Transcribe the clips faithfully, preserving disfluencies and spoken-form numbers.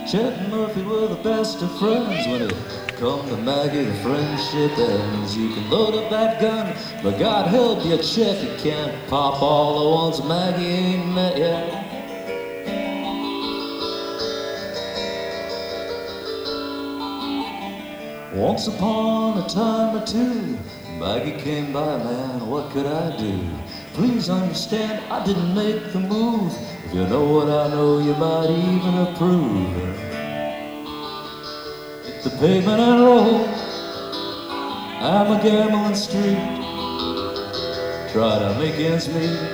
Chet and Murphy were the best of friends. When it come to Maggie, the friendship ends. You can load up that gun, but God help you, Chet, you can't pop all the ones Maggie ain't met yet. Once upon a time or two, Maggie came by, man, what could I do? Please understand, I didn't make the move. If you know what I know, you might even approve. Hit the pavement and roll, I'm a gambling street. Try to make ends meet.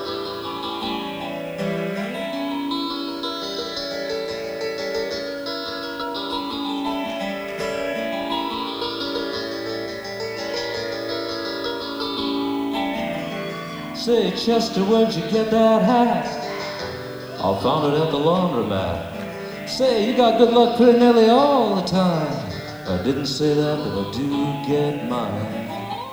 Say, Chester, where'd you get that hat? I found it at the laundromat. Say, you got good luck pretty nearly all the time. I didn't say that, but I do get mine.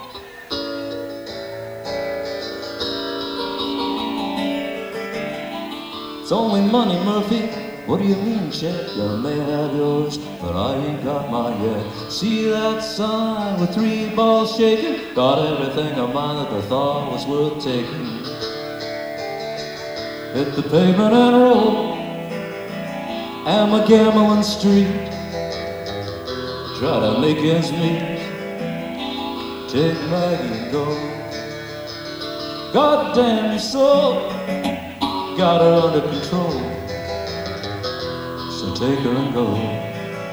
It's only money, Murphy. What do you mean, Chet? You may have yours, but I ain't got mine yet. See that sign with three balls shaking? Got everything of mine that I thought was worth taking. Hit the pavement and roll, am a gambling street. Try to make ends meet, take Maggie and go. God damn your soul, got her under control. So take her and go.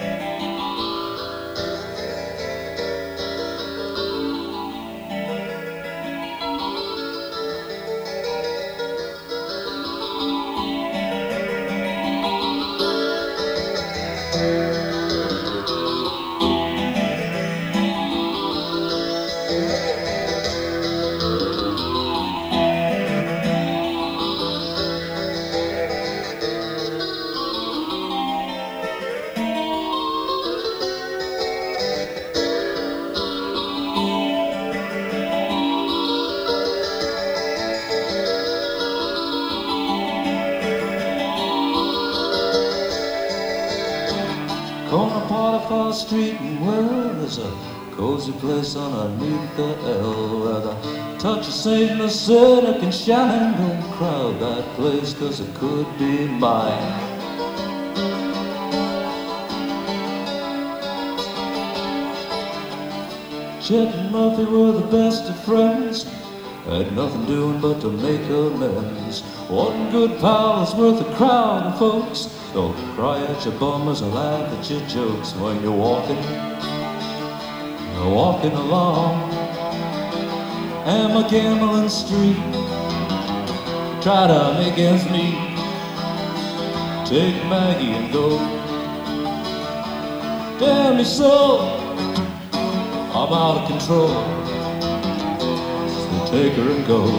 Corner Potiphar Street and where there's a cozy place underneath the L, where the touch of Saint Lucinda can shine. Don't crowd that place, cause it could be mine. Chet and Murphy were the best of friends. Had nothing doing but to make amends. One good pal is worth a crowd of folks. Don't cry at your bummers or laugh at your jokes when you're walking, you're walking along am a gambling street. Try to make ends meet, take Maggie and go. Damn me so, I'm out of control. So take her and go.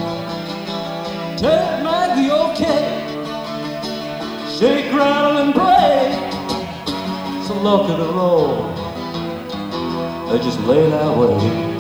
Take Maggie, okay. Shake, rattle, and break. It's the luck of the road. They just lay that way.